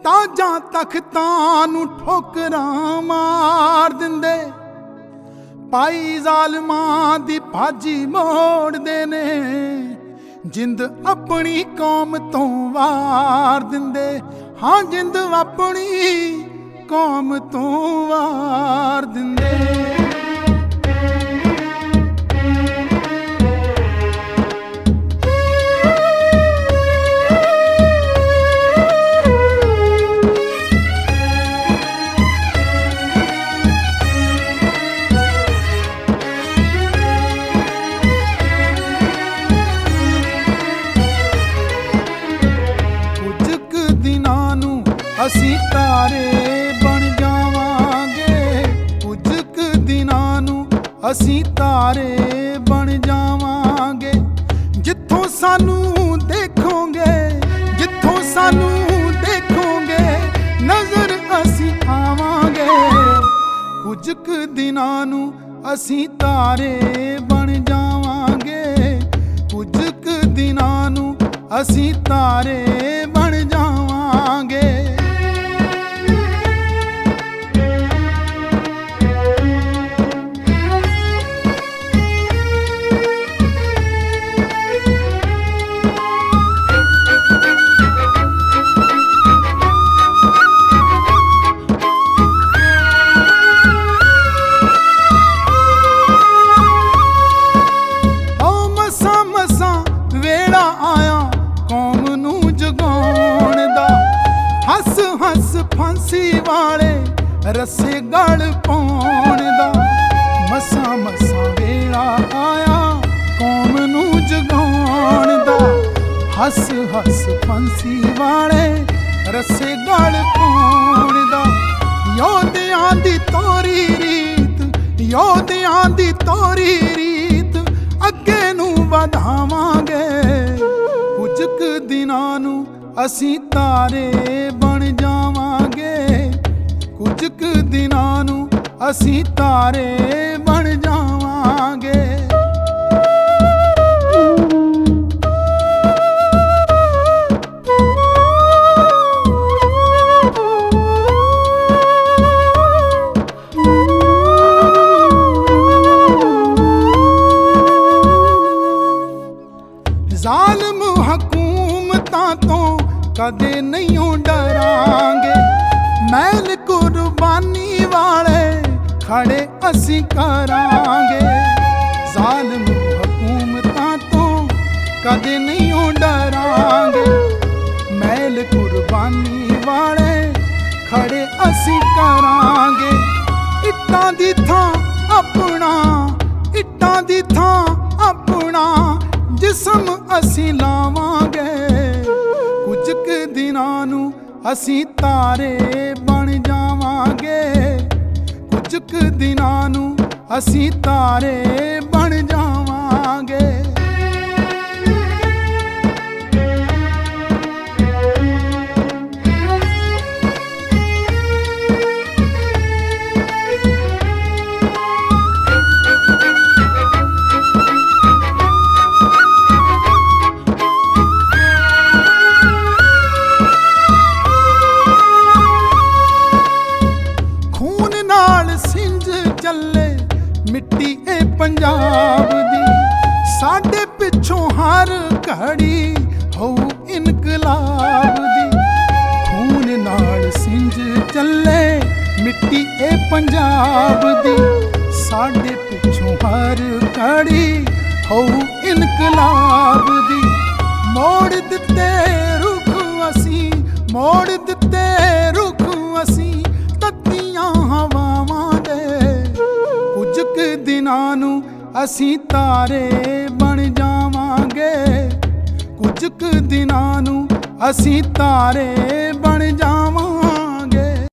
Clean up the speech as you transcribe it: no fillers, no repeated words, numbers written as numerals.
ਤਾਜਾਂ ਤਖਤਾਂ ਨੂੰ ਠੋਕਰਾਂ ਮਾਰ ਦਿੰਦੇ, ਪਾਈ ਜ਼ਾਲਮਾਂ ਦੀ ਭਾਜੀ ਮੋੜਦੇ ਨੇ, ਜਿੰਦ ਆਪਣੀ ਕੌਮ ਤੋਂ ਵਾਰ ਦਿੰਦੇ। ਹਾਂ ਜਿੰਦ ਆਪਣੀ ਕੌਮ ਤੋਂ ਵਾਰ ਦਿੰਦੇ। ਅਸੀਂ ਤਾਰੇ ਬਣ ਜਾਵਾਂਗੇ, ਕੁਝ ਕੁ ਦਿਨਾਂ ਨੂੰ ਅਸੀਂ ਤਾਰੇ ਬਣ ਜਾਵਾਂਗੇ। ਜਿੱਥੋਂ ਸਾਨੂੰ ਦੇਖੋਗੇ, ਜਿੱਥੋਂ ਸਾਨੂੰ ਦੇਖੋਗੇ, ਨਜ਼ਰ ਅਸੀਂ ਆਵਾਂਗੇ। ਕੁਝ ਕੁ ਦਿਨਾਂ ਨੂੰ ਅਸੀਂ ਤਾਰੇ ਬਣ ਜਾਵਾਂਗੇ, ਕੁਝ ਕੁ ਦਿਨਾਂ ਨੂੰ ਅਸੀਂ ਤਾਰੇ ਬਣ ਜਾਵਾਂਗੇ। ਹੱਸ ਫਾਂਸੀ ਵਾਲੇ ਰੱਸੇ ਗਲ ਪਾਉਣ ਦਾ, ਮਸਾਂ ਮਸਾਂ ਵੇਲਾ ਆਇਆ ਕੌਮ ਨੂੰ ਜਗਾਉਣ ਦਾ। ਹੱਸ ਹੱਸ ਫਾਂਸੀ ਵਾਲੇ ਰੱਸੇ ਗਲ ਪਾਉਣ ਦਾ। ਯੋਧਿਆਂ ਦੀ ਤੋਰੀ ਰੀਤ, ਯੋਧਿਆਂ ਦੀ ਤੋਰੀ ਰੀਤ, ਅੱਗੇ ਨੂੰ ਵਧਾਵਾਂਗੇ। ਕੁਝ ਕੁ ਦਿਨਾਂ ਨੂੰ ਅਸੀਂ ਤਾਰੇ ਬਣ ਜਾਵਾਂਗੇ, ਕੁਝ ਕੁ ਦਿਨਾਂ ਨੂੰ ਅਸੀਂ ਤਾਰੇ ਬਣ ਜਾਵਾਂਗੇ। ਜ਼ਾਲਮ ਹਕੂਮਤਾਂ ਤੋਂ ਕਦੇ ਨਹੀਂ ਡਰਾਂਗੇ, ਮੈਲ ਕੁਰਬਾਨੀ ਵਾਲੇ ਖੜੇ ਅਸੀਂ ਕਰਾਂਗੇ। ਜ਼ਾਲਮ ਹਕੂਮਤਾਂ ਤੋਂ ਕਦੇ ਨਹੀਂ ਡਰਾਂਗੇ, ਮੈਲ ਕੁਰਬਾਨੀ ਵਾਲੇ ਖੜੇ ਅਸੀਂ ਕਰਾਂਗੇ। ਇੱਟਾਂ ਦੀ ਥਾਂ ਆਪਣਾ, ਇੱਟਾਂ ਦੀ ਥਾਂ ਆਪਣਾ ਜਿਸਮ ਅਸੀਂ ਲਾਵਾਂਗੇ। ਕੁਝ ਕੁ ਦਿਨਾਂ ਨੂੰ ਅਸੀਂ ਤਾਰੇ ਬਣ ਜਾਵਾਂਗੇ, ਕੁਝ ਕੁ ਦਿਨਾਂ ਨੂੰ ਅਸੀਂ ਤਾਰੇ ਬਣ ਜਾਵਾਂਗੇ। ਚੱਲੇ ਮਿੱਟੀ ਇਹ ਪੰਜਾਬ ਦੀ, ਸਾਡੇ ਪਿੱਛੋਂ ਹਰ ਘੜੀ ਹੋਊ ਇਨਕਲਾਬ ਦੀ। ਖੂਨ ਨਾਲ ਸਿੰਜ ਚੱਲੇ ਮਿੱਟੀ ਇਹ ਪੰਜਾਬ ਦੀ, ਸਾਡੇ ਪਿੱਛੋਂ ਹਰ ਘੜੀ ਹੋਊ ਇਨਕਲਾਬ ਦੀ। ਮੋੜ ਦਿੱਤੇ ਰੁੱਖ ਅਸੀਂ, ਮੋੜ ਦਿੱਤੇ ਰੁੱਖ ਅਸੀਂ ਤੱਤੀਆਂ ਹਵਾਵਾਂ ਦੇ। ਕੁਝ ਕੁ ਦਿਨਾਂ ਨੂੰ ਅਸੀਂ ਤਾਰੇ ਬਣ ਜਾਵਾਂਗੇ, ਕੁਝ ਕੁ ਦਿਨਾਂ ਨੂੰ ਅਸੀਂ ਤਾਰੇ ਬਣ